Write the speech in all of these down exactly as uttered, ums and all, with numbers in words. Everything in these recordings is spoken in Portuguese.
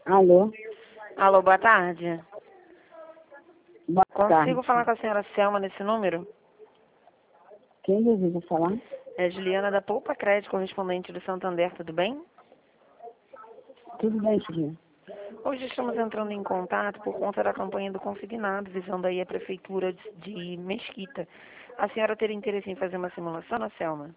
Alô? Alô, boa tarde. Boa Consigo tarde. falar com a senhora Selma nesse número? Quem deseja falar? É Juliana da Poupa Crédito, correspondente do Santander, tudo bem? Tudo bem, filha? Hoje estamos entrando em contato por conta da campanha do consignado, visando aí a prefeitura de de Mesquita. A senhora teria interesse em fazer uma simulação, na Selma?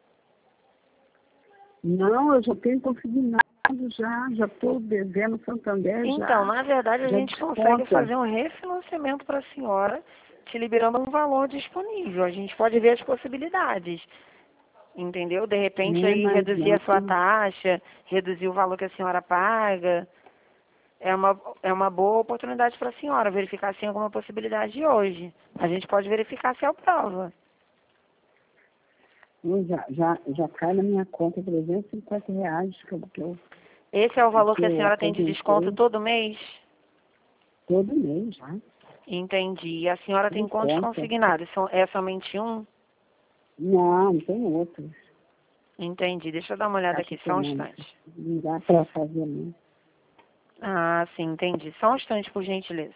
Não, eu já tenho consignado já, já estou devendo Santander já. Então, na verdade, a já gente desconta. consegue fazer um refinanciamento para a senhora, te liberando um valor disponível. A gente pode ver as possibilidades. Entendeu? De repente É, aí mas reduzir a sua não. taxa, reduzir o valor que a senhora paga. É uma, é uma boa oportunidade para a senhora verificar se tem alguma possibilidade hoje. A gente pode verificar se é prova. Eu já, já, já cai na minha conta trezentos e cinquenta reais que eu, que eu, Esse é o valor que que a eu senhora tem de desconto aposentei todo mês? todo mês já. Entendi. E a senhora tem De quantos conta. consignados? São, é somente um? Não, tem outros. Entendi. Deixa eu dar uma olhada Caixa aqui, só um econômica. instante. Não dá para fazer não. Ah, sim, entendi. Só um instante, por gentileza.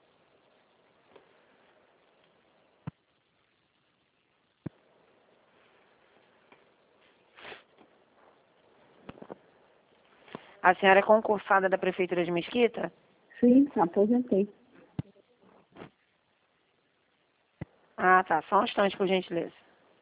A senhora é concursada da Prefeitura de Mesquita? Sim, aposentei. Ah, tá. Só um instante, por gentileza.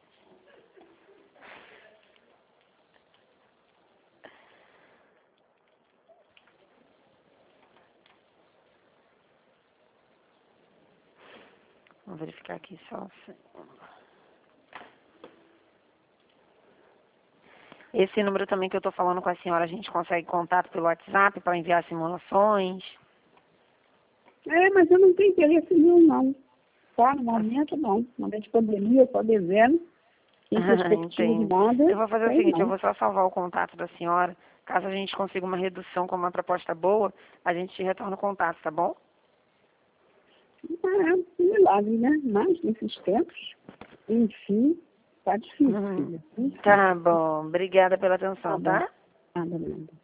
Vamos verificar aqui só um segundo. Esse número também que eu estou falando com a senhora, a gente consegue contato pelo WhatsApp para enviar simulações? É, mas eu não tenho interesse nenhum, não. Só no momento, não. No momento de pandemia, eu estou devendo. Sem perspectiva de Entendi. nada, Eu vou fazer o sei seguinte, eu não. vou só salvar o contato da senhora. Caso a gente consiga uma redução com uma proposta boa, a gente te retorna o contato, tá bom? É um milagre, né? Mas, nesses tempos, enfim, tá difícil, Uhum. filha. Enfim, Tá bom. Obrigada pela atenção, nada, tá? nada, nada.